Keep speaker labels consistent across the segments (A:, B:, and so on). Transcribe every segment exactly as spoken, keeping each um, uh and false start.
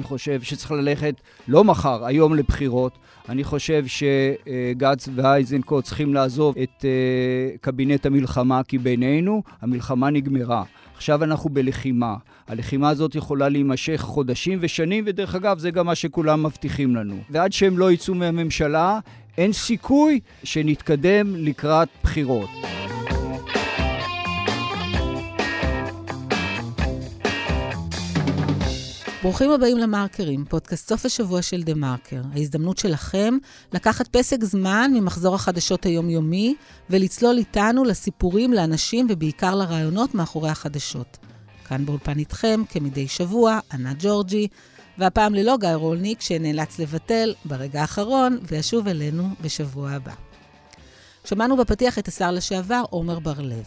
A: חושב שצריך ללכת לא מחר, היום לבחירות. אני חושב שגץ ואיזנקוט צריכים לעזוב את קבינט המלחמה, כי בינינו המלחמה נגמרה. עכשיו אנחנו בלחימה. הלחימה הזאת יכולה להימשך חודשים ושנים, ודרך אגב זה גם מה שכולם מבטיחים לנו. ועד שהם לא יצאו מהממשלה, אין סיכוי שנתקדם לקראת בחירות.
B: ברוכים הבאים למרקרים, פודקאסט סוף השבוע של דה מרקר. ההזדמנות שלכם לקחת פסק זמן ממחזור החדשות היומיומי ולצלול איתנו לסיפורים, לאנשים ובעיקר לרעיונות מאחורי החדשות. כאן באולפן איתכם כמדי שבוע, ענת ג'ורג'י, והפעם ללא גיא רולניק שנאלץ לבטל ברגע האחרון וישוב אלינו בשבוע הבא. שמענו בפתיח את השר לשעבר עומר בר-לב.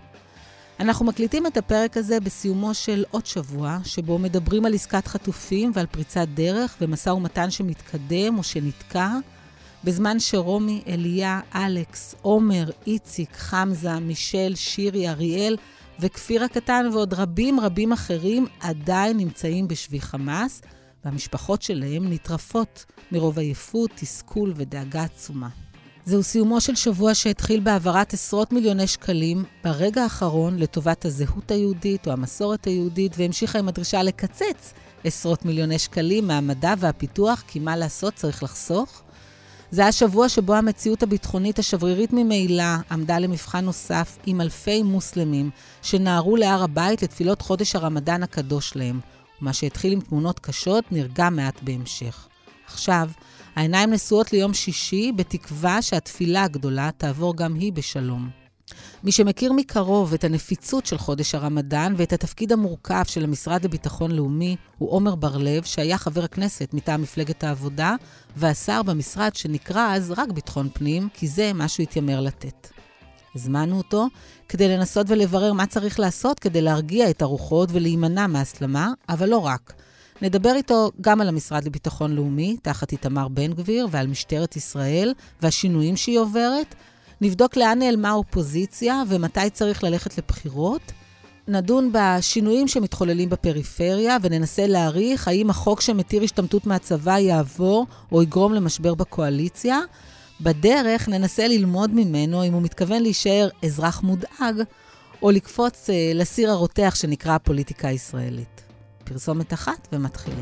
B: אנחנו מקליטים את הפרק הזה בסיומו של עוד שבוע, שבו מדברים על עסקת חטופים ועל פריצת דרך ומשא ומתן שמתקדם או שנתקע, בזמן שרומי, אליה, אלכס, עומר, איציק, חמזה, מישל, שירי, אריאל וכפיר הקטן ועוד רבים רבים אחרים עדיין נמצאים בשבי חמאס, והמשפחות שלהם נטרפות מרוב עייפות, תסכול ודאגה עצומה. זהו סיומו של שבוע שהתחיל בעברת עשרות מיליוני שקלים ברגע האחרון לטובת הזהות היהודית או המסורת היהודית, והמשיכה עם הדרישה לקצץ עשרות מיליוני שקלים מהמדע והפיתוח, כי מה לעשות צריך לחסוך. זה היה שבוע שבו המציאות הביטחונית השברירית ממילא עמדה למבחן נוסף עם אלפי מוסלמים שנערו להר הבית לתפילות חודש הרמדאן הקדוש להם, ומה שהתחיל עם תמונות קשות נרגע מעט בהמשך. עכשיו, העיניים נשואות ליום שישי בתקווה שהתפילה הגדולה תעבור גם היא בשלום. מי שמכיר מקרוב את הנפיצות של חודש הרמדאן ואת התפקיד המורכב של המשרד לביטחון לאומי הוא עומר בר-לב, שהיה חבר הכנסת מטעם מפלגת העבודה והשר במשרד שנקרא אז רק ביטחון פנים, כי זה משהו התיימר לתת. הזמנו אותו כדי לנסות ולברר מה צריך לעשות כדי להרגיע את הרוחות ולהימנע מהסלמה, אבל לא רק. נדבר איתו גם על המשרד לביטחון לאומי, תחת איתמר בן גביר, ועל משטרת ישראל והשינויים שהיא עוברת. נבדוק לאן נעלמה האופוזיציה ומתי צריך ללכת לבחירות. נדון בשינויים שמתחוללים בפריפריה וננסה להעריך האם החוק שמתיר השתמטות מהצבא יעבור או יגרום למשבר בקואליציה. בדרך ננסה ללמוד ממנו אם הוא מתכוון להישאר אזרח מודאג או לקפוץ לסיר הרותח שנקרא הפוליטיקה הישראלית. פרסומת אחת ומתחילים.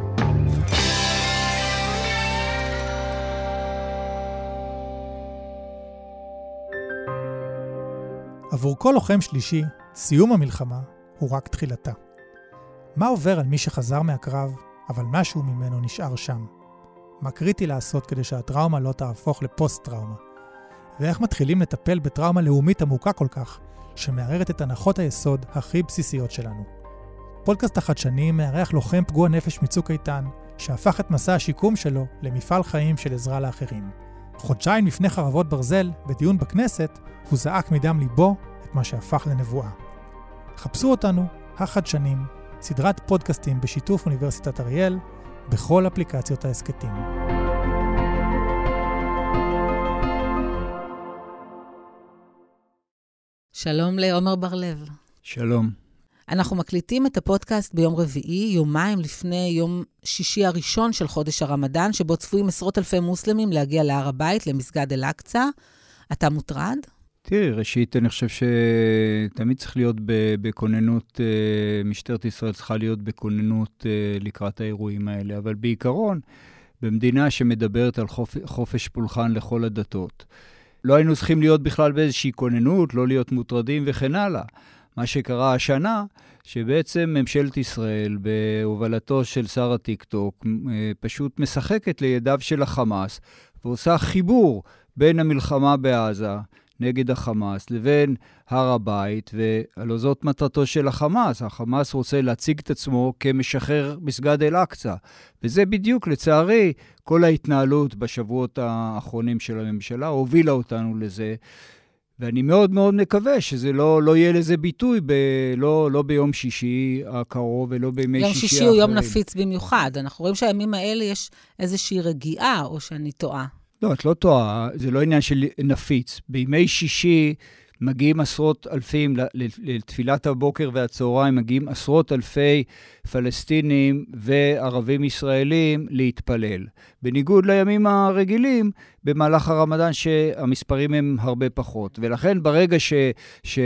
C: עבור כל לוחם שלישי, סיום המלחמה הוא רק תחילתה. מה עובר על מי שחזר מהקרב, אבל משהו ממנו נשאר שם? מה קריטי לעשות כדי שהטראומה לא תהפוך לפוסט-טראומה? ואיך מתחילים לטפל בטראומה לאומית עמוקה כל כך, שמערערת את הנחות היסוד הכי בסיסיות שלנו? פודקאסט החדשני מארח לוחם פגוע נפש מצוק איתן, שהפך את מסע השיקום שלו למפעל חיים של עזרה לאחרים. חודשיים לפני חרבות ברזל, בדיון בכנסת, הוא זעק מדם ליבו את מה שהפך לנבואה. חפשו אותנו, החדשנים, סדרת פודקאסטים בשיתוף אוניברסיטת אריאל, בכל אפליקציות העסקתים.
B: שלום לעומר בר-לב.
A: שלום.
B: אנחנו מקליטים את הפודקאסט ביום רביעי, יומיים לפני יום שישי הראשון של חודש הרמדאן, שבו צפויים עשרות אלפי מוסלמים להגיע להר הבית, למסגד אל-אקצא. אתה מוטרד?
A: תראי, ראשית, אני חושב שתמיד צריך להיות בכוננות, משטרת ישראל צריכה להיות בכוננות לקראת האירועים האלה, אבל בעיקרון, במדינה שמדברת על חופש פולחן לכל הדתות, לא היינו צריכים להיות בכלל באיזושהי כוננות, לא להיות מוטרדים וכן הלאה. מה שקרה השנה, שבעצם ממשלת ישראל, בהובלתו של שר הטיקטוק, פשוט משחקת לידיו של החמאס, ועושה חיבור בין המלחמה בעזה נגד החמאס לבין הר הבית, ועלו זאת מטרתו של החמאס. החמאס רוצה להציג את עצמו כמשחרר מסגד אל-אקצא, וזה בדיוק לצערי כל ההתנהלות בשבועות האחרונים של הממשלה הובילה אותנו לזה, ואני מאוד מאוד מקווה שזה לא, לא יהיה לזה ביטוי, ב, לא, לא ביום שישי הקרוב ולא בימי שישי האחרים.
B: יום שישי הוא יום נפיץ במיוחד. אנחנו רואים שהימים האלה יש איזושהי רגיעה, או שאני טועה.
A: לא, את לא טועה. זה לא עניין של נפיץ. בימי שישי מגיעים עשרות אלפים, לתפילת הבוקר והצהריים, מגיעים עשרות אלפי פלסטינים וערבים ישראלים להתפלל. בניגוד לימים הרגילים, במהלך הרמדאן שהמספרים הם הרבה פחות. ולכן ברגע ש... ש...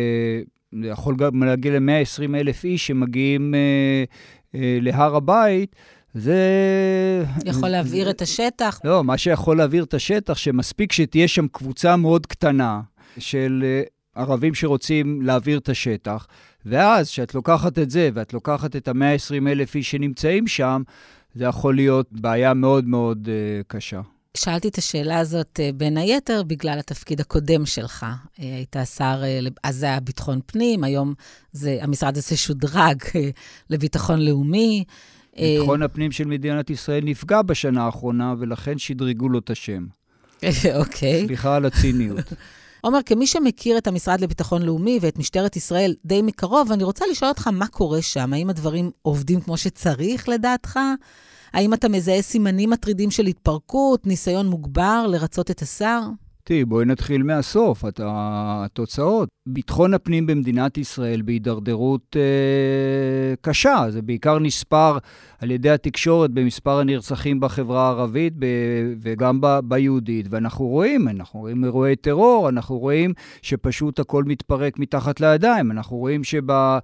A: יכול גם להגיע ל-מאה ועשרים אלף איש שמגיעים אה, אה, להר הבית, זה...
B: יכול להעביר את השטח.
A: לא, מה שיכול להעביר את השטח, שמספיק שתהיה שם קבוצה מאוד קטנה של ערבים שרוצים להעביר את השטח, ואז שאת לוקחת את זה, ואת לוקחת את ה-מאה ועשרים אלף איש שנמצאים שם, זה יכול להיות בעיה מאוד מאוד uh, קשה.
B: שאלתי את השאלה הזאת בין היתר בגלל התפקיד הקודם שלך. היית שר, אז זה היה ביטחון פנים, היום זה, המשרד הזה שודרג לביטחון לאומי.
A: ביטחון הפנים של מדינת ישראל נפגע בשנה האחרונה, ולכן שדרגו לו את השם.
B: אוקיי.
A: סליחה על הציניות.
B: עומר, כמי שמכיר את המשרד לביטחון לאומי ואת משטרת ישראל די מקרוב, אני רוצה לשאול אותך מה קורה שם. האם הדברים עובדים כמו שצריך לדעתך? האם אתה מזהה סימנים מטרידים של התפרקות, ניסיון מוגבר לרצות את השר?
A: תראי, בואי נתחיל מהסוף, התוצאות. ביטחון הפנים במדינת ישראל בהידרדרות אה, קשה, זה בעיקר נספר על ידי התקשורת במספר הנרצחים בחברה הערבית ב, וגם ב, ביהודית, ואנחנו רואים, אנחנו רואים אירועי טרור, אנחנו רואים שפשוט הכל מתפרק מתחת לידיים, אנחנו רואים שבה,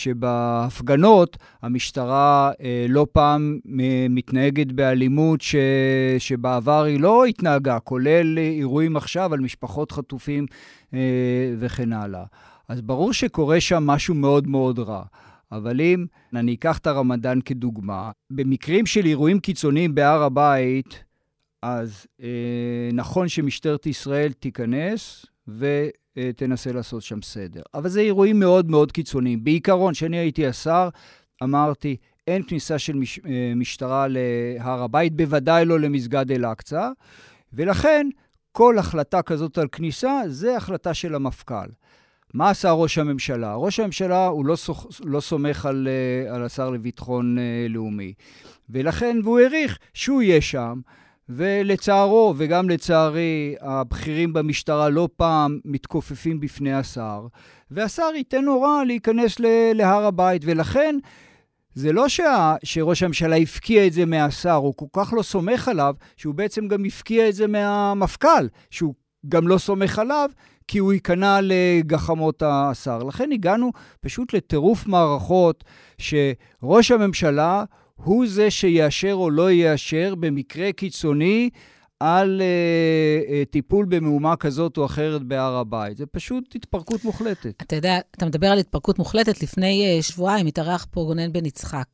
A: שבהפגנות המשטרה אה, לא פעם מתנהגת באלימות ש, שבעבר היא לא התנהגה, כולל אירועים עכשיו על משפחות חטופים אה, וכן הלאה. אז ברור שקורה שם משהו מאוד מאוד רע. אבל אם אני אקח את הרמדאן כדוגמה, במקרים של אירועים קיצוניים בהר הבית, אז אה, נכון שמשטרת ישראל תיכנס ותנסה לעשות שם סדר. אבל זה אירועים מאוד מאוד קיצוניים. בעיקרון, כשאני הייתי השר, אמרתי, אין כניסה של מש, אה, משטרה להר הבית, בוודאי לא למסגד אל-אקצא, ולכן כל החלטה כזאת על כניסה, זה החלטה של המפכ"ל. מה עשה ראש הממשלה? ראש הממשלה הוא לא, סוח, לא סומך על, על השר לביטחון לאומי. ולכן, והוא העריך שהוא יהיה שם, ולצערו וגם לצערי, הבכירים במשטרה לא פעם מתכופפים בפני השר, והשר ייתן הוראה להיכנס להר הבית, ולכן זה לא שה, שראש הממשלה הפקיע את זה מהשר, הוא כל כך לא סומך עליו, שהוא בעצם גם הפקיע את זה מהמפכ"ל, שהוא גם לא סומך עליו, כי הוא ייכנע לגחמות השר. לכן הגענו פשוט לטירוף מערכות, שראש הממשלה הוא זה שיאשר או לא יאשר במקרה קיצוני, על uh, uh, טיפול במהומה כזאת או אחרת בהר הבית. זה פשוט התפרקות מוחלטת.
B: אתה יודע, אתה מדבר על התפרקות מוחלטת. לפני uh, שבועיים התארח פה גונן בן יצחק,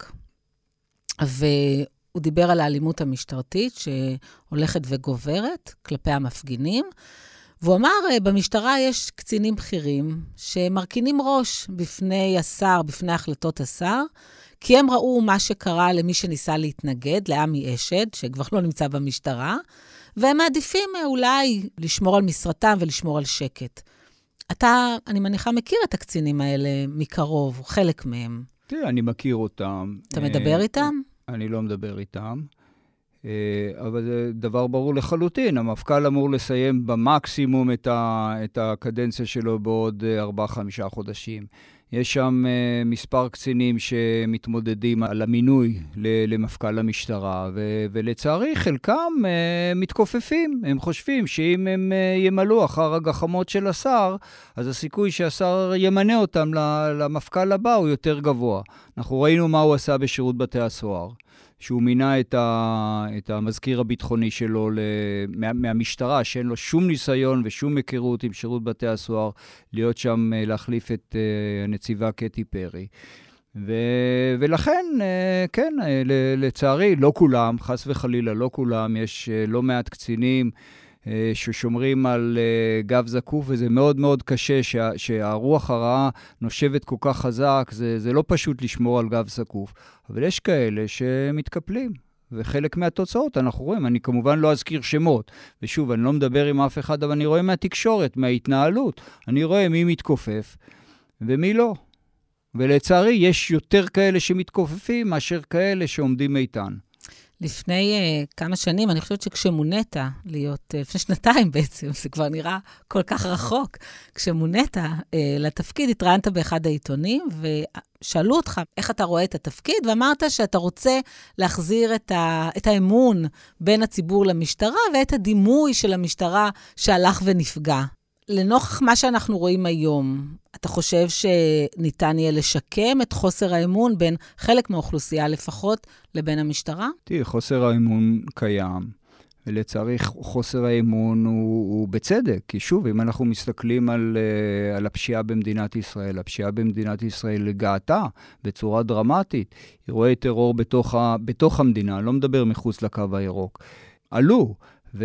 B: והוא דיבר על האלימות המשטרתית שהולכת וגוברת כלפי המפגינים, והוא אמר, uh, במשטרה יש קצינים בכירים שמרכינים ראש בפני השר, בפני החלטות השר, כי הם ראו מה שקרה למי שניסה להתנגד, לעמי אשד, שכבר לא נמצא במשטרה, והם מעדיפים אולי לשמור על משרתם ולשמור על שקט. אתה, אני מניחה, מכיר את הקצינים האלה מקרוב, חלק מהם.
A: תראה, אני מכיר אותם.
B: אתה מדבר איתם?
A: אני לא מדבר איתם, אבל זה דבר ברור לחלוטין. המפכ"ל אמור לסיים במקסימום את, ה, את הקדנציה שלו בעוד ארבעה, חמישה חודשים. יש שם uh, מספר קצינים שמתמודדים על המינוי למפכ"ל המשטרה, ו- ולצערי חלקם uh, מתכופפים. הם חושבים שאם הם uh, ימלאו אחר הגחמות של השר, אז הסיכוי שהשר ימנה אותם למפכ"ל הבא הוא יותר גבוה. אנחנו ראינו מה הוא עשה בשירות בתי הסוהר, שהוא מינה את, ה, את המזכיר הביטחוני שלו מה, מהמשטרה, שאין לו שום ניסיון ושום היכרות עם שירות בתי הסוהר, להיות שם להחליף את הנציבה קטי פרי. ו, ולכן, כן, לצערי, לא כולם, חס וחלילה, לא כולם, יש לא מעט קצינים ששומרים על גב זקוף, וזה מאוד מאוד קשה שה, שהרוח הרעה נושבת כל כך חזק, זה, זה לא פשוט לשמור על גב זקוף, אבל יש כאלה שמתקפלים, וחלק מהתוצאות אנחנו רואים, אני כמובן לא אזכיר שמות, ושוב, אני לא מדבר עם אף אחד, אבל אני רואה מהתקשורת, מההתנהלות, אני רואה מי מתכופף ומי לא. ולצערי, יש יותר כאלה שמתכופפים מאשר כאלה שעומדים איתן.
B: לפני uh, כמה שנים, אני חושבת שכשמונית להיות, uh, לפני שנתיים בעצם, זה כבר נראה כל כך רחוק, כשמונית uh, לתפקיד, התראיינת באחד העיתונים, ושאלו אותך איך אתה רואה את התפקיד, ואמרת שאתה רוצה להחזיר את, ה, את האמון בין הציבור למשטרה, ואת הדימוי של המשטרה שהלך ונפגע. לנוכח מה שאנחנו רואים היום, אתה חושב שניתן יהיה לשקם את חוסר האמון בין חלק מהאוכלוסייה לפחות לבין המשטרה?
A: תראי, חוסר האמון קיים, ולצערי חוסר האמון הוא, הוא בצדק, כי שוב, אם אנחנו מסתכלים על, על הפשיעה במדינת ישראל, הפשיעה במדינת ישראל גאתה בצורה דרמטית, אירועי טרור בתוך, ה, בתוך המדינה, לא מדבר מחוץ לקו הירוק, עלו,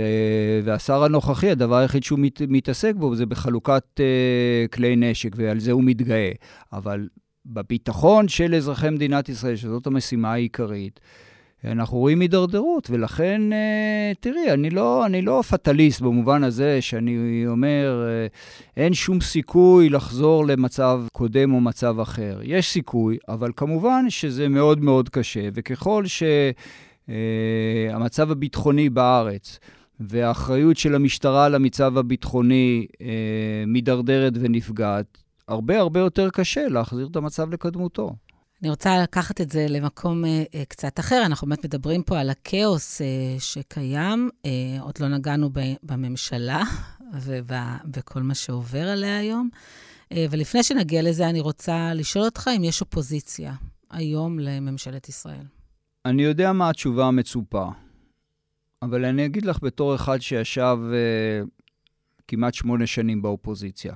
A: והשר הנוכחי, הדבר היחיד שהוא מת, מתעסק בו, זה בחלוקת uh, כלי נשק, ועל זה הוא מתגאה. אבל בביטחון של אזרחי מדינת ישראל, שזאת המשימה העיקרית, אנחנו רואים הידרדרות, ולכן, uh, תראי, אני לא, אני לא פטליסט במובן הזה, שאני אומר, uh, אין שום סיכוי לחזור למצב קודם או מצב אחר. יש סיכוי, אבל כמובן שזה מאוד מאוד קשה, וככל ש... Uh, המצב הביטחוני בארץ והאחריות של המשטרה למצב הביטחוני uh, מדרדרת ונפגעת, הרבה הרבה יותר קשה להחזיר את המצב לקדמותו.
B: אני רוצה לקחת את זה למקום uh, קצת אחר. אנחנו באמת מדברים פה על הכאוס uh, שקיים, uh, עוד לא נגענו ב- בממשלה ובכל מה שעובר עליה היום. Uh, ולפני שנגיע לזה, אני רוצה לשאול אותך אם יש אופוזיציה היום לממשלת ישראל.
A: אני יודע מה התשובה המצופה, אבל אני אגיד לך בתור אחד שישב uh, כמעט שמונה שנים באופוזיציה.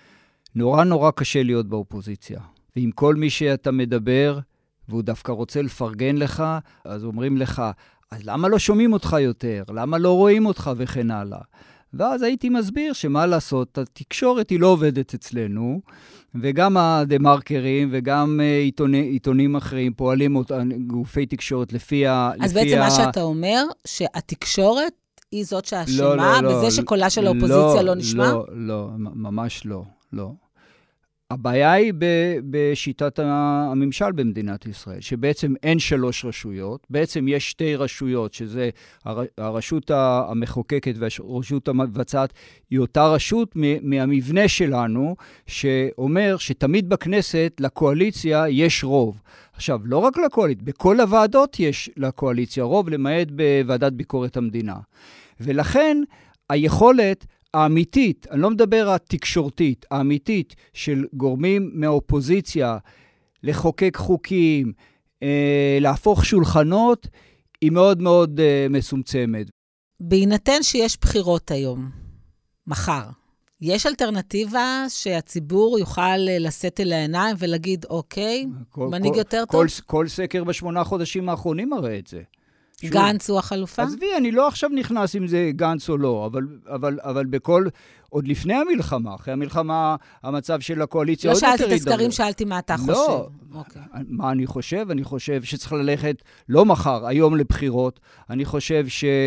A: נורא נורא קשה להיות באופוזיציה. ועם כל מי שאתה מדבר, והוא דווקא רוצה לפרגן לך, אז אומרים לך, אז למה לא שומעים אותך יותר? למה לא רואים אותך וכן הלאה? ואז הייתי מסביר שמה לעשות, התקשורת היא לא עובדת אצלנו, וגם הדה-מרקרים וגם עיתוני, עיתונים אחרים פועלים גופי תקשורת לפי ה...
B: אז
A: לפי
B: בעצם
A: ה...
B: מה שאתה אומר, שהתקשורת היא זאת שהאשמה,
A: לא, לא, לא,
B: בזה שקולה של האופוזיציה
A: לא,
B: לא נשמע?
A: לא, לא, ממש לא, לא. הבעיה היא ב- בשיטת הממשל במדינת ישראל, שבעצם אין שלוש רשויות, בעצם יש שתי רשויות, שזה הר- הרשות המחוקקת והרשות המבצעת, היא אותה רשות מ- מהמבנה שלנו, שאומר שתמיד בכנסת לקואליציה יש רוב. עכשיו, לא רק לקואליציה, בכל הוועדות יש לקואליציה רוב, למעט בוועדת ביקורת המדינה. ולכן היכולת האמיתית, אני לא מדבר התקשורתית, האמיתית של גורמים מהאופוזיציה לחוקק חוקים, אה, להפוך שולחנות, היא מאוד מאוד אה, מסומצמת.
B: בהינתן שיש בחירות היום, מחר, יש אלטרנטיבה שהציבור יוכל לשאת אל העיניים ולהגיד, אוקיי,
A: כל,
B: מנהיג
A: כל,
B: יותר
A: כל,
B: טוב?
A: כל סקר בשמונה חודשים האחרונים מראה את זה.
B: גנץ הוא החלופה?
A: עזבי, אני לא עכשיו נכנס אם זה גנץ או לא, אבל, אבל, אבל בכל, עוד לפני המלחמה, אחרי המלחמה, המצב של הקואליציה
B: לא
A: עוד יותר
B: שאלתי את
A: הידרדר.
B: הסקרים, שאלתי מה אתה חושב.
A: לא,
B: אוקיי.
A: מה אני חושב? אני חושב שצריך ללכת לא מחר, היום לבחירות. אני חושב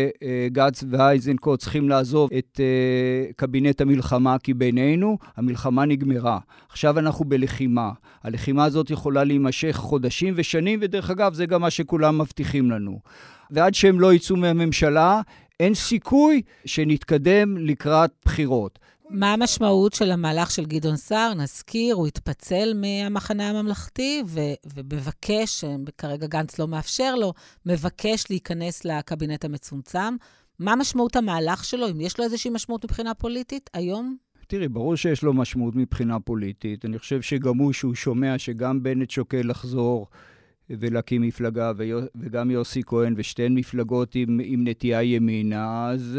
A: שגנץ ואיזנקוט צריכים לעזוב את uh, קבינט המלחמה, כי בינינו המלחמה נגמרה. עכשיו אנחנו בלחימה. הלחימה הזאת יכולה להימשך חודשים ושנים, ודרך אגב זה גם מה שכולם מבטיחים לנו. ועד שהם לא יצאו מהממשלה, אין סיכוי שנתקדם לקראת בחירות.
B: מה המשמעות של המהלך של גדעון סער? נזכיר, הוא התפצל מהמחנה הממלכתי, ו- ומבקש, כרגע גנץ לא מאפשר לו, מבקש להיכנס לקבינט המצומצם. מה משמעות המהלך שלו? אם יש לו איזושהי משמעות מבחינה פוליטית היום?
A: תראי, ברור שיש לו משמעות מבחינה פוליטית. אני חושב שגם הוא, שהוא שומע שגם בנט שוקל לחזור ולהקים מפלגה, וגם יוסי כהן, ושתיהן מפלגות עם, עם נטייה ימינה, אז,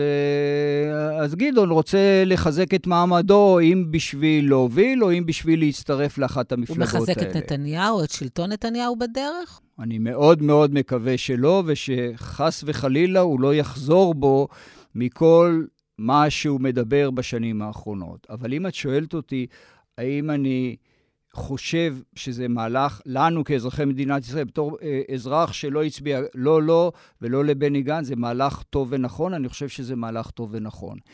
A: אז גדעון רוצה לחזק את מעמדו, אם בשביל להוביל, או אם בשביל להצטרף לאחת המפלגות האלה.
B: הוא מחזק את נתניהו, את שלטון נתניהו בדרך?
A: אני מאוד מאוד מקווה שלא, ושחס וחלילה הוא לא יחזור בו מכל מה שהוא מדבר בשנים האחרונות. אבל אם את שואלת אותי, האם אני חושב שזה מהלך לנו כאזרחי מדינת ישראל, בתור אה, אזרח שלא הצביע לא לא ולא לבני גנץ, זה מהלך טוב ונכון, אני חושב שזה מהלך טוב ונכון.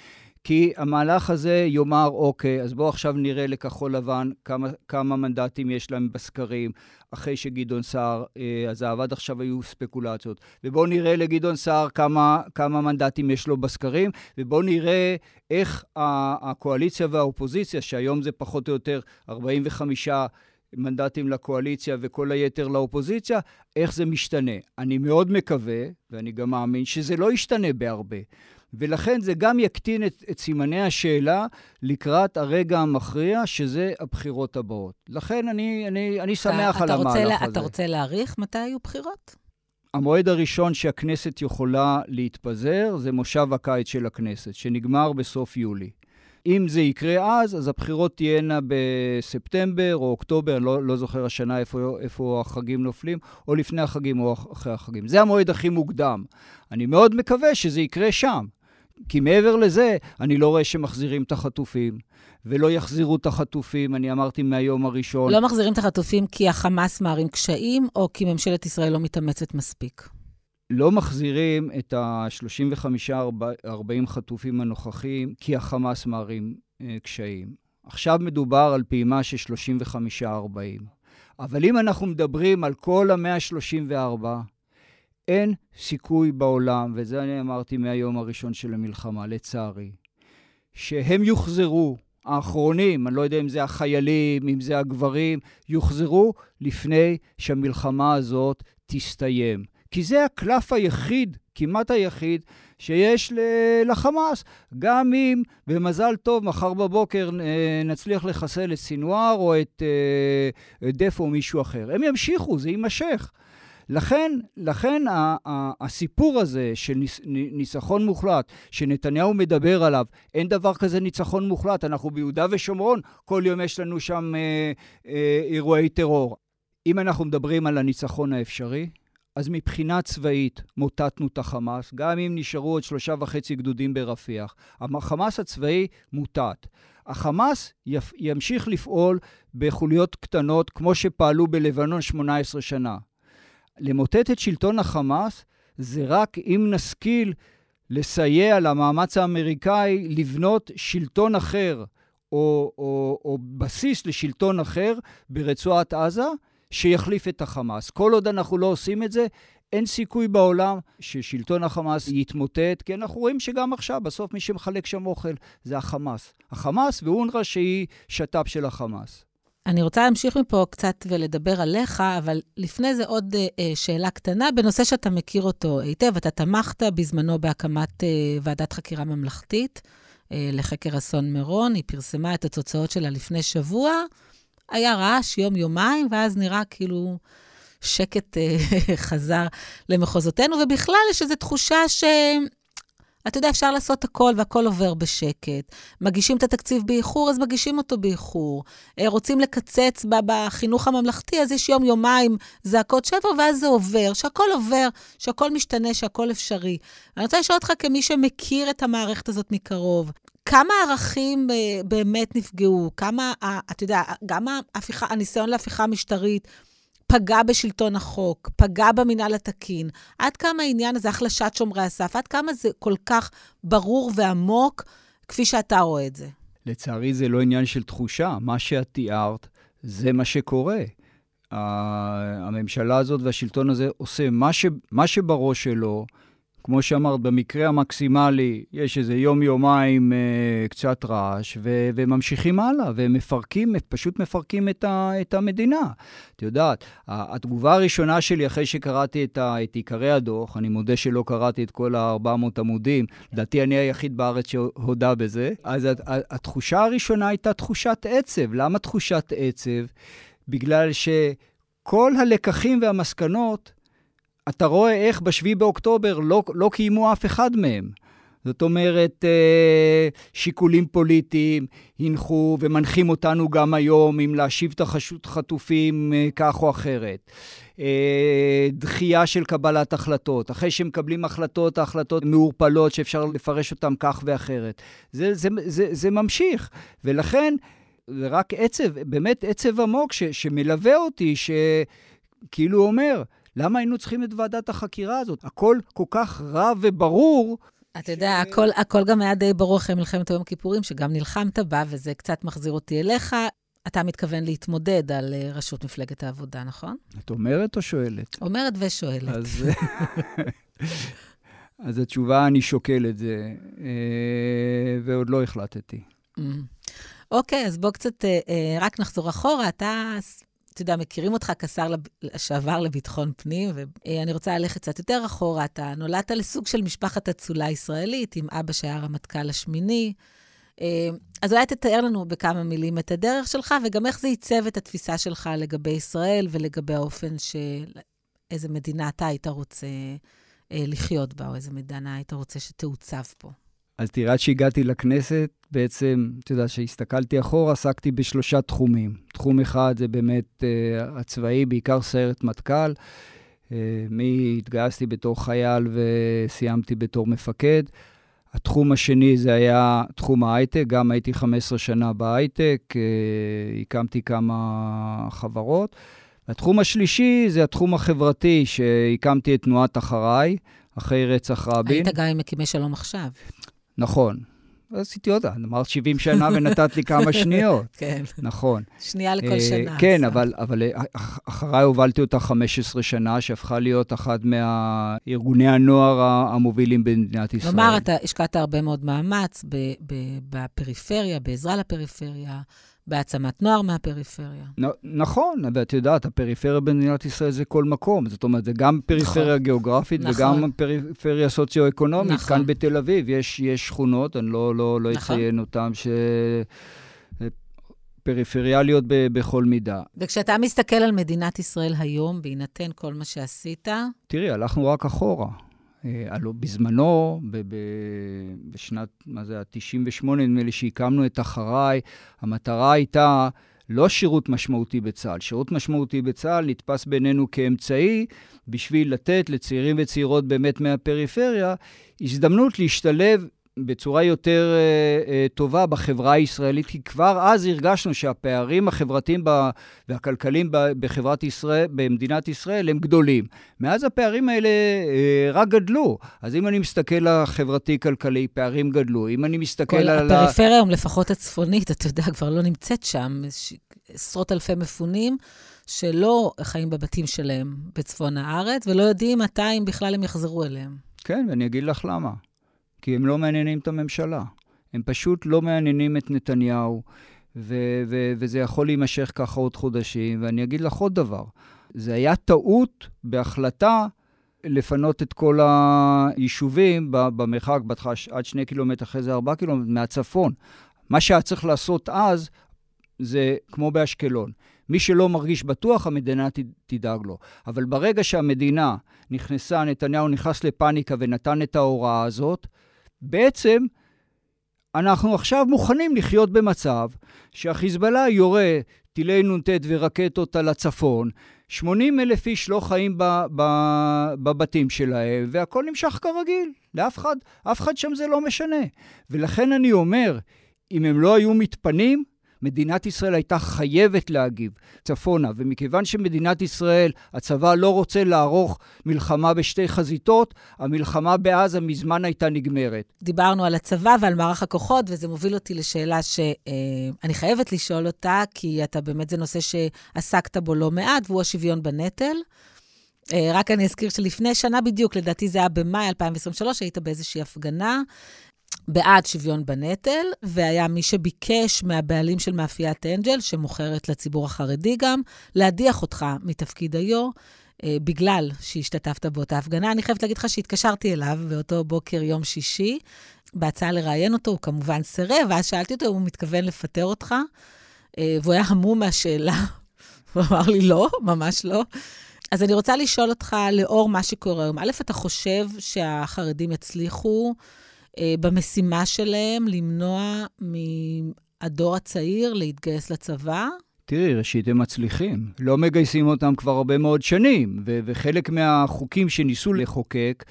A: כי המהלך הזה יאמר, אוקיי, אז בואו עכשיו נראה לכחול לבן כמה, כמה מנדטים יש להם בסקרים, אחרי שגדעון סער, אז עד עכשיו היו ספקולציות, ובואו נראה לגדעון סער כמה, כמה מנדטים יש לו בסקרים, ובואו נראה איך הקואליציה והאופוזיציה, שהיום זה פחות או יותר ארבעים וחמישה מנדטים לקואליציה וכל היתר לאופוזיציה, איך זה משתנה. אני מאוד מקווה, ואני גם מאמין, שזה לא ישתנה בהרבה. ולכן זה גם יקטין את, את סימני השאלה לקראת הרגע המכריע, שזה הבחירות הבאות. לכן אני, אני, אני שמח על המהלך הזה.
B: אתה רוצה להעריך מתי היו בחירות?
A: המועד הראשון שהכנסת יכולה להתפזר, זה מושב הקיץ של הכנסת, שנגמר בסוף יולי. אם זה יקרה אז, אז הבחירות תהיינה בספטמבר או אוקטובר, לא, לא זוכר השנה איפה, איפה החגים נופלים, או לפני החגים או אחרי החגים. זה המועד הכי מוקדם. אני מאוד מקווה שזה יקרה שם. כי מעבר לזה, אני לא רואה שמחזירים את החטופים, ולא יחזירו את החטופים, אני אמרתי מהיום הראשון.
B: לא מחזירים את החטופים כי החמאס מערים קשיים, או כי ממשלת ישראל לא מתאמצת מספיק?
A: לא מחזירים את ה-שלושים וחמישה ארבעים חטופים הנוכחים, כי החמאס מערים אה, קשיים. עכשיו מדובר על פעימה של שלושים וחמישה ארבעים. אבל אם אנחנו מדברים על כל ה-מאה שלושים וארבע, אין סיכוי בעולם, וזה אני אמרתי מהיום הראשון של המלחמה, לצערי, שהם יוחזרו, האחרונים, אני לא יודע אם זה החיילים, אם זה הגברים, יוחזרו לפני שהמלחמה הזאת תסתיים. כי זה הקלף היחיד, כמעט היחיד, שיש לחמאס. גם אם, במזל טוב, מחר בבוקר נצליח לחסל את סינואר או את דף או מישהו אחר. הם ימשיכו, זה יימשך. לכן, לכן הסיפור הזה של ניצחון מוחלט, שנתניהו מדבר עליו, אין דבר כזה ניצחון מוחלט. אנחנו ביהודה ושומרון, כל יום יש לנו שם אה, אה, אירועי טרור. אם אנחנו מדברים על הניצחון האפשרי, אז מבחינה צבאית מוטטנו את החמאס, גם אם נשארו עוד שלושה וחצי גדודים ברפיח. החמאס הצבאי מוטט. החמאס ימשיך לפעול בחוליות קטנות, כמו שפעלו בלבנון שמונה עשרה שנה. למוטט את שלטון החמאס זה רק אם נשכיל לסייע למאמץ האמריקאי לבנות שלטון אחר, או, או, או בסיס לשלטון אחר ברצועת עזה, שיחליף את החמאס. כל עוד אנחנו לא עושים את זה, אין סיכוי בעולם ששלטון החמאס יתמוטט, כי אנחנו רואים שגם עכשיו, בסוף מי שמחלק שם אוכל זה החמאס. החמאס ואונר"א שהיא שת"פ של החמאס.
B: אני רוצה להמשיך מפה קצת ולדבר עליך, אבל לפני זה עוד אה, שאלה קטנה, בנושא שאתה מכיר אותו היטב, אתה תמכת בזמנו בהקמת אה, ועדת חקירה ממלכתית אה, לחקר אסון מירון, היא פרסמה את התוצאות שלה לפני שבוע, היה רעש יום-יומיים, ואז נראה כאילו שקט אה, חזר למחוזותינו, ובכלל יש איזו תחושה ש... אתה יודע, אפשר לעשות הכל, והכל עובר בשקט. מגישים את התקציב באיחור, אז מגישים אותו באיחור. רוצים לקצץ בחינוך הממלכתי, אז יש יום-יומיים זעקות שבר, ואז זה עובר, שהכל עובר, שהכל משתנה, שהכל אפשרי. אני רוצה לשאול אותך כמי שמכיר את המערכת הזאת מקרוב, כמה ערכים באמת נפגעו? כמה, אתה יודע, גם ההפיכה, הניסיון להפיכה משטרית, פגע בשלטון החוק, פגע במינהל התקין, עד כמה העניין הזה, החלשת שומרי הסף, עד כמה זה כל כך ברור ועמוק, כפי שאתה רואה את זה?
A: לצערי זה לא עניין של תחושה, מה שאת תיארת, זה מה שקורה. הממשלה הזאת והשלטון הזה עושה מה, ש... מה שבראש שלו, כמו שאמרת, במקרה המקסימלי, יש איזה יום-יומיים אה, קצת רעש, ו- וממשיכים הלאה, ומפרקים, פשוט מפרקים את, ה- את המדינה. את יודעת, התגובה הראשונה שלי, אחרי שקראתי את, ה- את עיקרי הדוח, אני מודה שלא קראתי את כל ה-ארבע מאות עמודים, לדעתי אני היחיד בארץ שהודע בזה, אז התחושה הראשונה הייתה תחושת עצב. למה תחושת עצב? בגלל שכל הלקחים והמסקנות, אתה רואה איך בשביעי באוקטובר לא, לא קיימו אף אחד מהם. זאת אומרת, שיקולים פוליטיים הנחו ומנחים אותנו גם היום אם להשיב את החטופים כך או אחרת. דחייה של קבלת החלטות. אחרי שמקבלים החלטות, ההחלטות מעורפלות שאפשר לפרש אותן כך ואחרת. זה, זה, זה, זה ממשיך. ולכן, זה רק עצב, באמת עצב עמוק ש, שמלווה אותי, שכאילו אומר, למה היינו צריכים את ועדת החקירה הזאת? הכל כל כך רע וברור,
B: אתה יודע, הכל, הכל גם היה די ברור אחרי מלחמת יום הכיפורים, שגם נלחמת בה, וזה קצת מחזיר אותי אליך. אתה מתכוון להתמודד על ראשות מפלגת העבודה, נכון?
A: את אומרת או שואלת?
B: אומרת ושואלת.
A: אז, אז התשובה, אני שוקל את זה, ועוד לא החלטתי.
B: אוקיי, אז בוא קצת, רק נחזור אחורה. אתה, אתה יודע, מכירים אותך כשר שעבר לביטחון פנים, ואני רוצה ללכת קצת יותר אחורה. אתה נולדת לסוג של משפחת אצולה ישראלית, עם אבא שהיה רמטכ"ל השמיני. אז אולי תתאר לנו בכמה מילים את הדרך שלך, וגם איך זה ייצב את התפיסה שלך לגבי ישראל, ולגבי האופן של איזה מדינה אתה היית רוצה לחיות בה, או איזה מדינה היית רוצה שתעוצב פה.
A: אז תראה שהגעתי לכנסת, בעצם, אתה יודע, שהסתכלתי אחורה, עסקתי בשלושה תחומים. תחום אחד זה באמת uh, הצבאי, בעיקר סיירת מטכ"ל. Uh, מי התגייסתי בתור חייל וסיימתי בתור מפקד. התחום השני זה היה תחום ההייטק, גם הייתי חמש עשרה שנה בהייטק, uh, הקמתי כמה חברות. התחום השלישי זה התחום החברתי, שהקמתי את תנועת אחריי, אחרי רצח רבין.
B: היית גם עם מקימי שלום עכשיו.
A: נכון. עשיתי אותה, אמרת שבעים שנה ונתת לי כמה שניות.
B: כן.
A: נכון.
B: שנייה לכל שנה.
A: כן, אבל, אבל אחריי הובלתי אותה חמש עשרה שנה, שהפכה להיות אחד מהארגוני הנוער המובילים במדינת ישראל.
B: כלומר, אתה השקעת הרבה מאוד מאמץ בפריפריה, בעזרה לפריפריה, בהעצמת נוער מהפריפריה.
A: נכון, אבל את יודעת, הפריפריה במדינת ישראל זה כל מקום. זאת אומרת, זה גם פריפריה גיאוגרפית וגם פריפריה סוציו-אקונומית. כאן בתל אביב יש שכונות, אני לא אציין אותם, פריפריאליות בכל מידה.
B: וכשאתה מסתכל על מדינת ישראל היום, בהינתן כל מה שעשית?
A: תראי, הלכנו רק אחורה. בזמנו, בשנת, מה זה, תשעים ושמונה, נדמה לי שהקמנו את אחריי, המטרה הייתה לא שירות משמעותי בצה"ל. שירות משמעותי בצה"ל נתפס בינינו כאמצעי, בשביל לתת לצעירים וצעירות באמת מהפריפריה, הזדמנות להשתלב בצורה יותר uh, uh, טובה בחברה הישראלית, כי כבר אז הרגשנו שהפערים החברתיים ב- והכלכליים ב- בחברת ישראל, במדינת ישראל, הם גדולים. מאז הפערים האלה uh, רק גדלו. אז אם אני מסתכל על החברתי-כלכלי, פערים גדלו. אם אני מסתכל
B: כל
A: על...
B: הפריפריה היום, לפחות הצפונית, אתה יודע, כבר לא נמצאת שם. עשרות אלפי מפונים שלא חיים בבתים שלהם בצפון הארץ, ולא יודעים מתי אם בכלל הם יחזרו אליהם.
A: כן, ואני אגיד לך למה. כי הם לא מעניינים את הממשלה. הם פשוט לא מעניינים את נתניהו, ו- ו- וזה יכול להימשך ככה עוד חודשים. ואני אגיד לך עוד דבר. זה היה טעות בהחלטה לפנות את כל היישובים במרחק, בתחש, עד שני קילומטר, אחרי זה ארבעה קילומטר, מהצפון. מה שהיה צריך לעשות אז, זה כמו באשקלון. מי שלא מרגיש בטוח, המדינה תדאג לו. אבל ברגע שהמדינה נכנסה, נתניהו נכנס לפאניקה ונתן את ההוראה הזאת, בעצם אנחנו עכשיו מוכנים לחיות במצב שהחיזבאללה יורה טילי נ"ט ורקטות על הצפון, שמונים אלף איש לא חיים ב- ב- בבתים שלהם, והכל נמשך כרגיל. לאף אחד, אף אחד שם זה לא משנה. ולכן אני אומר, אם הם לא היו מתפנים, מדינת ישראל הייתה חייבת להגיב צפונה, ומכיוון שמדינת ישראל, הצבא לא רוצה לערוך מלחמה בשתי חזיתות, המלחמה בעזה מזמן הייתה נגמרת.
B: דיברנו על הצבא ועל מערך הכוחות, וזה מוביל אותי לשאלה שאני חייבת לשאול אותה, כי אתה באמת זה נושא שעסקת בו לא מעט, והוא השוויון בנטל. רק אני אזכיר שלפני שנה בדיוק, לדעתי זה היה במאי אלפיים עשרים ושלוש, היית באיזושהי הפגנה, בעד שוויון בנטל, והיה מי שביקש מהבעלים של מאפיית אנג'ל, שמוכרת לציבור החרדי גם, להדיח אותך מתפקיד היו, אה, בגלל שהשתתפת באותה הפגנה. אני חייבת להגיד לך שהתקשרתי אליו באותו בוקר יום שישי, בהצעה לראיין אותו, הוא כמובן סירב, ואז שאלתי אותו, הוא מתכוון לפטר אותך, אה, והוא היה המום מהשאלה, הוא אמר לי לא, ממש לא. אז אני רוצה לשאול אותך, לאור מה שקורה היום, א', אתה חושב שהחרדים יצליחו, במשימה שלהם למנוע מהדור הצעיר להתגייס לצבא?
A: תראי, ראשית הם מצליחים. לא מגייסים אותם כבר הרבה מאוד שנים, ו- וחלק מהחוקים שניסו לחוקק,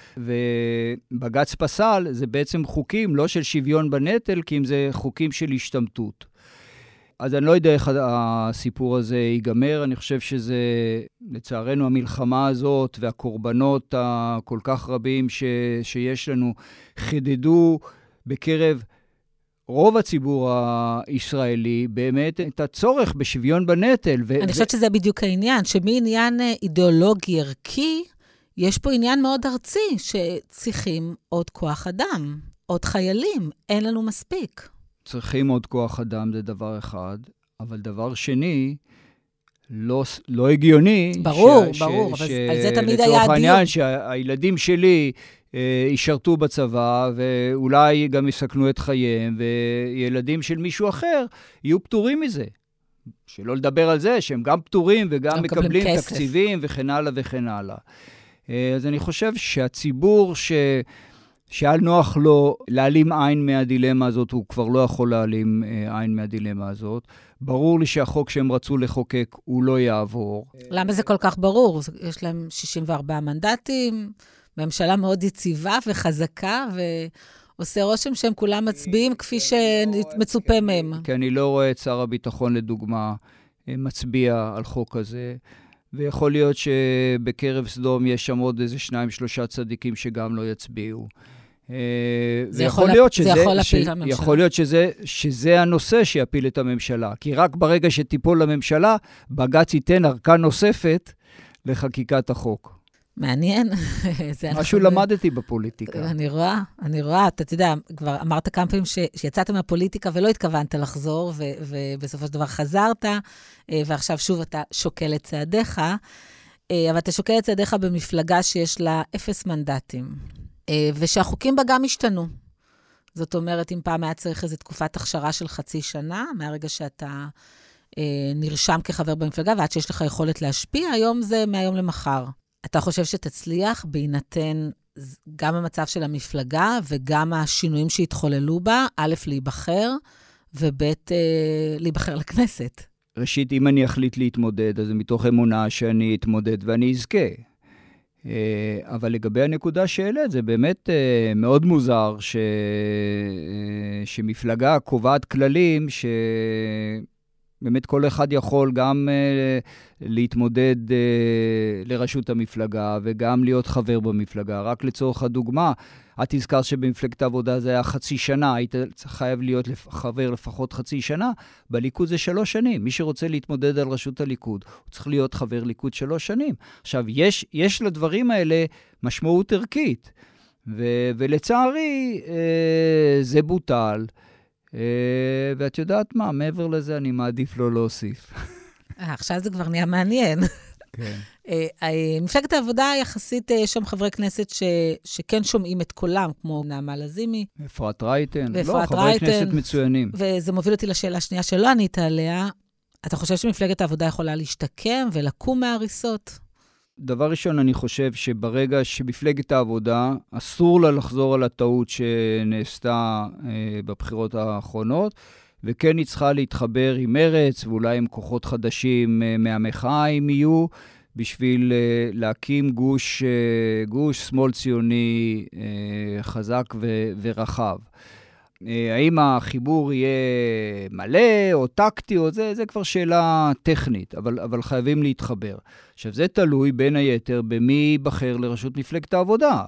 A: ובג"ץ פסל, זה בעצם חוקים לא של שוויון בנטל, כי אם זה חוקים של השתמטות. אז אני לא יודע איך הסיפור הזה ייגמר. אני חושב שזה, לצערנו, המלחמה הזאת והקורבנות הכל כך רבים ש, שיש לנו, חידדו בקרב רוב הציבור הישראלי באמת את הצורך בשוויון בנטל. ו-
B: אני חושבת שזה בדיוק העניין, שמעניין אידיאולוגי ערכי, יש פה עניין מאוד ארצי, שצריכים עוד כוח אדם, עוד חיילים, אין לנו מספיק.
A: צריכים עוד כוח אדם, זה דבר אחד, אבל דבר שני, לא, לא הגיוני.
B: ברור,
A: ש,
B: ברור,
A: ש,
B: אבל
A: ש,
B: על זה תמיד היה
A: לצורך
B: הדיון.
A: העניין שהילדים שלי אה, ישרתו בצבא, ואולי גם יסכנו את חייהם, וילדים של מישהו אחר יהיו פטורים מזה. שלא לדבר על זה, שהם גם פטורים וגם מקבלים כסף. תקציבים וכן הלאה וכן הלאה. אה, אז אני חושב שהציבור ש... שעל נוח לו להעלים עין מהדילמה הזאת, הוא כבר לא יכול להעלים אה, עין מהדילמה הזאת. ברור לי שהחוק שהם רצו לחוקק הוא לא יעבור.
B: למה זה כל כך ברור? יש להם שישים וארבעה מנדטים, ממשלה מאוד יציבה וחזקה, ועושה רושם שהם כולם מצביעים כפי שמצופה מהם.
A: כי אני לא רואה את שר הביטחון לדוגמה מצביע על חוק כזה, ויכול להיות שבקרב סדום יש שם עוד איזה שניים, שלושה צדיקים שגם לא יצביעו.
B: זה יכול להיות שזה, יכול להפיל את הממשלה.
A: יכול להיות שזה, שזה הנושא שיפיל את הממשלה. כי רק ברגע שתיפול לממשלה, בג"ץ ייתן ארכה נוספת לחקיקת החוק.
B: מעניין.
A: משהו למדתי בפוליטיקה.
B: אני רואה, אני רואה. אתה יודע, כבר אמרת כמה פעמים שיצאת מהפוליטיקה ולא התכוונת לחזור, ובסופו של דבר חזרת, ועכשיו שוב אתה שוקל את צעדיך, אבל אתה שוקל את צעדיך במפלגה שיש לה אפס מנדטים. ושהחוקים בה גם השתנו. זאת אומרת, אם פעם היה צריך איזו תקופת הכשרה של חצי שנה, מהרגע שאתה אה, נרשם כחבר במפלגה, ועד שיש לך יכולת להשפיע, היום זה מהיום למחר. אתה חושב שתצליח בהינתן גם המצב של המפלגה, וגם השינויים שהתחוללו בה, א', להיבחר, וב', אה, להיבחר לכנסת?
A: ראשית, אם אני אחליט להתמודד, אז זה מתוך אמונה שאני אתמודד ואני אזכה. אבל לגבי הנקודה שהעלית, זה באמת מאוד מוזר ש... שמפלגה קובעת כללים שבאמת כל אחד יכול גם להתמודד לראשות המפלגה וגם להיות חבר במפלגה. רק לצורך הדוגמה, את הזכרת שבמפלגת העבודה זה היה חצי שנה, היית חייב להיות חבר לפחות חצי שנה, בליכוד זה שלוש שנים. מי שרוצה להתמודד על ראשות הליכוד, הוא צריך להיות חבר ליכוד שלוש שנים. עכשיו, יש, יש לדברים האלה משמעות ערכית, ו, ולצערי אה, זה בוטל, אה, ואת יודעת מה, מעבר לזה אני מעדיף לא להוסיף.
B: עכשיו זה כבר נהיה מעניין.
A: כן.
B: מפלגת העבודה יחסית, יש שם חברי כנסת ש, שכן שומעים את קולם, כמו נעמה לזימי.
A: אפרת רייטן.
B: ואפרת
A: לא,
B: רייטן.
A: חברי כנסת מצוינים.
B: וזה מוביל אותי לשאלה השנייה שלא ענית עליה. אתה חושב שמפלגת העבודה יכולה להשתקם ולקום מהריסות?
A: דבר ראשון, אני חושב שברגע שמפלגת העבודה, אסור לה לחזור על הטעות שנעשתה אה, בבחירות האחרונות, וכן היא צריכה להתחבר עם מרץ, ואולי עם כוחות חדשים מהמחאה, אם יהיו, בשביל להקים גוש, גוש שמאל ציוני חזק ורחב. האם החיבור יהיה מלא או טקטי או זה, זה כבר שאלה טכנית, אבל, אבל חייבים להתחבר. עכשיו, זה תלוי בין היתר במי ייבחר לראשות מפלגת העבודה.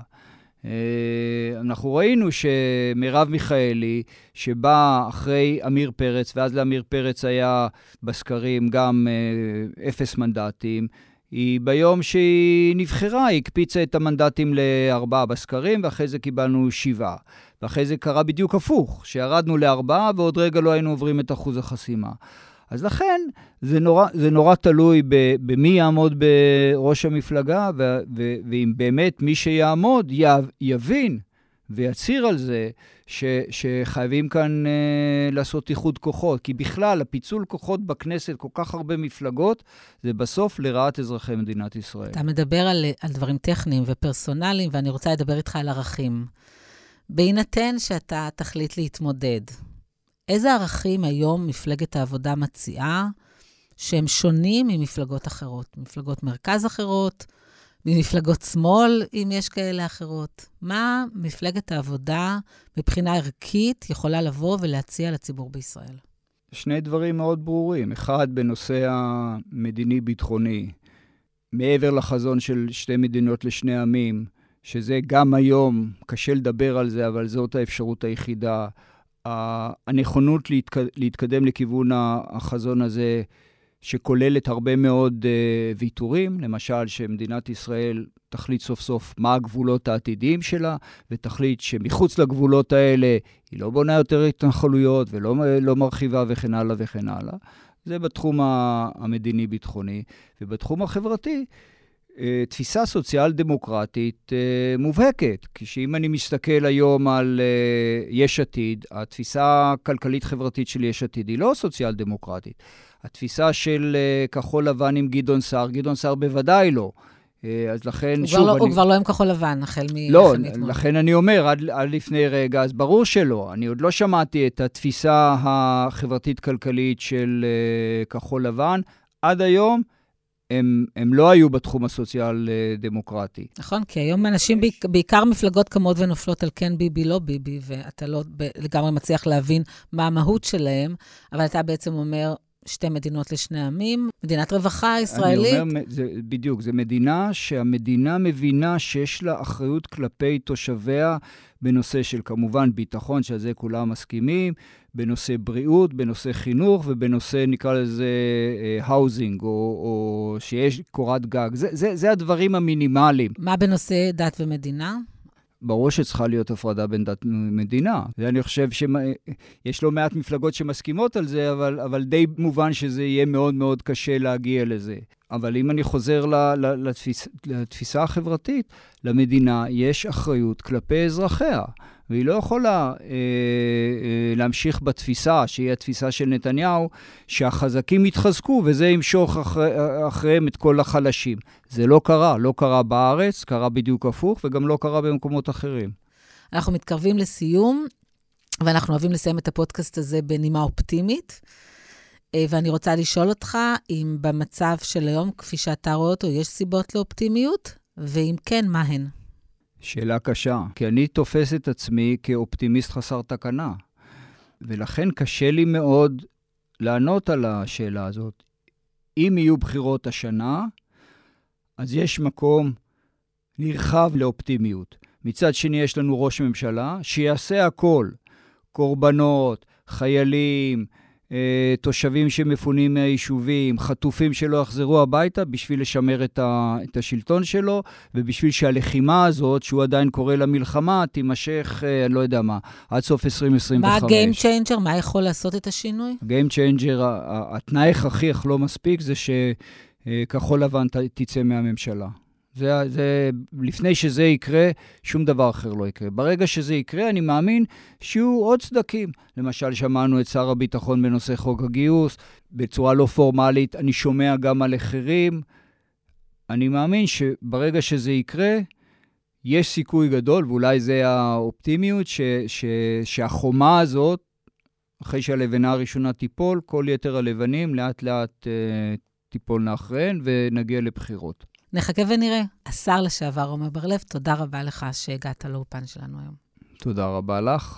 A: אנחנו ראינו שמרב מיכאלי, שבא אחרי אמיר פרץ, ואז לאמיר פרץ היה בסקרים גם אפס מנדטים, היא ביום שהיא נבחרה, היא הקפיצה את המנדטים לארבעה בסקרים, ואחרי זה קיבלנו שבעה. ואחרי זה קרה בדיוק הפוך, שירדנו לארבעה, ועוד רגע לא היינו עוברים את אחוז החסימה. אז לכן, זה נורא, זה נורא תלוי במי יעמוד בראש המפלגה, ו, ו, ואם באמת מי שיעמוד יבין ויציר על זה, ש, שחייבים כאן אה, לעשות איחוד כוחות. כי בכלל, הפיצול כוחות בכנסת, כל כך הרבה מפלגות, זה בסוף לרעת אזרחי מדינת ישראל.
B: אתה מדבר על, על דברים טכניים ופרסונליים, ואני רוצה לדבר איתך על ערכים. בהינתן שאתה תחליט להתמודד, איזה ערכים היום מפלגת העבודה מציעה שהם שונים ממפלגות אחרות? מפלגות מרכז אחרות, ממפלגות שמאל, אם יש כאלה אחרות. מה מפלגת העבודה מבחינה ערכית יכולה לבוא ולהציע לציבור בישראל?
A: שני דברים מאוד ברורים. אחד, בנושא המדיני-ביטחוני, מעבר לחזון של שתי מדינות לשני עמים, שזה גם היום, קשה לדבר על זה, אבל זאת האפשרות היחידה. הנכונות להתקדם לכיוון החזון הזה, שכוללת הרבה מאוד uh, ויתורים, למשל שמדינת ישראל תחליט סוף סוף מה הגבולות העתידיים שלה, ותחליט שמחוץ לגבולות האלה היא לא בונה יותר התנחלויות, ולא לא מרחיבה וכן הלאה וכן הלאה. זה בתחום המדיני-ביטחוני. ובתחום החברתי, uh, תפיסה סוציאל-דמוקרטית uh, מובהקת, כשאם אני מסתכל היום על uh, יש עתיד, התפיסה הכלכלית-חברתית של יש עתיד היא לא סוציאל-דמוקרטית. התפיסה של uh, כחול לבן עם גדעון סער, גדעון סער בוודאי לא. Uh, אז לכן,
B: הוא
A: שוב...
B: כבר לא,
A: אני...
B: הוא כבר לא עם כחול לבן, החל מ...
A: לא, לכן אני אומר, עד, עד לפני רגע, אז ברור שלא. אני עוד לא שמעתי את התפיסה החברתית-כלכלית של uh, כחול לבן. עד היום, הם, הם לא היו בתחום הסוציאל-דמוקרטי.
B: נכון, כי היום אנשים, בעיקר מפלגות קמות ונופלות על כן ביבי, לא ביבי, ואתה לא לגמרי מצליח להבין מה המהות שלהם, אבל אתה בעצם אומר... שתי מדינות לשני עמים, מדינת רווחה ישראלית.
A: אני אומר, זה, בדיוק, זו מדינה שהמדינה מבינה שיש לה אחריות כלפי תושביה בנושא של כמובן ביטחון, שעל זה כולם מסכימים, בנושא בריאות, בנושא חינוך, ובנושא נקרא לזה האוזינג, או, או שיש קורת גג. זה, זה, זה הדברים המינימליים.
B: מה בנושא דת ומדינה?
A: ברור שצריכה להיות הפרדה בין דת ומדינה. ואני חושב שיש לא מעט מפלגות שמסכימות על זה, אבל, אבל די מובן שזה יהיה מאוד מאוד קשה להגיע לזה. אבל אם אני חוזר לתפיס, לתפיסה החברתית, למדינה יש אחריות כלפי אזרחיה. והיא לא יכולה אה, אה, להמשיך בתפיסה, שהיא התפיסה של נתניהו, שהחזקים יתחזקו, וזה ימשוך אחרי, אחריהם את כל החלשים. זה לא קרה, לא קרה בארץ, קרה בדיוק הפוך, וגם לא קרה במקומות אחרים.
B: אנחנו מתקרבים לסיום, ואנחנו אוהבים לסיים את הפודקאסט הזה בנימה אופטימית, ואני רוצה לשאול אותך, אם במצב של היום, כפי שאתה רואה אותו, יש סיבות לאופטימיות, ואם כן, מה הן?
A: שאלה קשה, כי אני תופס את עצמי כאופטימיסט חסר תקנה, ולכן קשה לי מאוד לענות על השאלה הזאת. אם יהיו בחירות השנה, אז יש מקום נרחב לאופטימיות. מצד שני יש לנו ראש ממשלה שיעשה הכל, קורבנות, חיילים, תושבים שמפונים מהיישובים, חטופים שלא יחזרו הביתה בשביל לשמר את, ה, את השלטון שלו, ובשביל שהלחימה הזאת, שהוא עדיין קורא למלחמה, תימשך, אני לא יודע מה, עד סוף עשרים עשרים וחמש.
B: מה ה-game changer? מה יכול לעשות את השינוי?
A: ה-game changer, התנאי הכרחי לא מספיק, זה שכחול לבן תצא מהממשלה. זה, זה, לפני שזה יקרה, שום דבר אחר לא יקרה. ברגע שזה יקרה, אני מאמין שיהיו עוד צדקים. למשל, שמענו את שר הביטחון בנושא חוק הגיוס, בצורה לא פורמלית, אני שומע גם על אחרים. אני מאמין שברגע שזה יקרה, יש סיכוי גדול, ואולי זה האופטימיות, ש, ש, שהחומה הזאת, אחרי שהלבנה הראשונה תיפול, כל יתר הלבנים לאט לאט אה, תיפול מאחריהן, ונגיע לבחירות.
B: נחכה ונראה. השר לשעבר עומר בר-לב, תודה רבה לך שהגעת לאופן שלנו היום.
A: תודה רבה לך.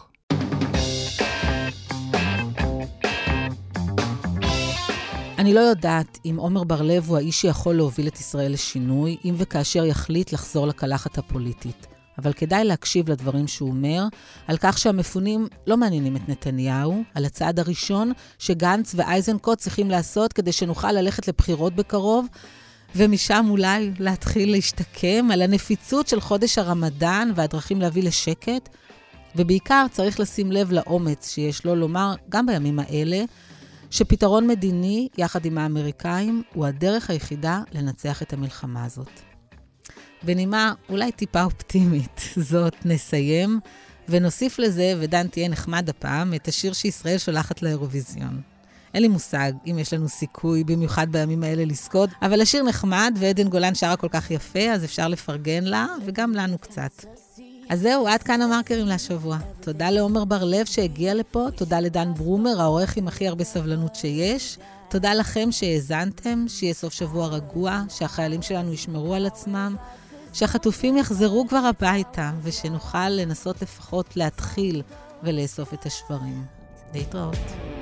B: אני לא יודעת אם עומר בר-לב הוא האיש שיכול להוביל את ישראל לשינוי, אם וכאשר יחליט לחזור לקלחת הפוליטית. אבל כדאי להקשיב לדברים שהוא אומר, על כך שהמפונים לא מעניינים את נתניהו, על הצעד הראשון שגנץ ואייזנקוט צריכים לעשות כדי שנוכל ללכת לבחירות בקרוב, ומשם אולי להתחיל להשתקם, על הנפיצות של חודש הרמדאן והדרכים להביא לשקט, ובעיקר צריך לשים לב לאומץ שיש לו לומר גם בימים האלה, שפתרון מדיני יחד עם האמריקאים הוא הדרך היחידה לנצח את המלחמה הזאת. בנימה אולי טיפה אופטימית זאת נסיים, ונוסיף לזה, ודן תהיה נחמד הפעם, את השיר שישראל שולחת לאירוויזיון. אין לי מושג אם יש לנו סיכוי, במיוחד בימים האלה לזכות, אבל השיר נחמד, ועדן גולן שרה כל כך יפה, אז אפשר לפרגן לה, וגם לנו קצת. אז זהו, עד כאן המרקרים להשבוע. תודה לעומר בר-לב שהגיע לפה, תודה לדן ברומר, העורך עם הכי הרבה סבלנות שיש, תודה לכם שהאזנתם, שיהיה סוף שבוע רגוע, שהחיילים שלנו ישמרו על עצמם, שהחטופים יחזרו כבר הביתה, ושנוכל לנסות לפחות להתחיל ולאסוף את השברים. להתראות.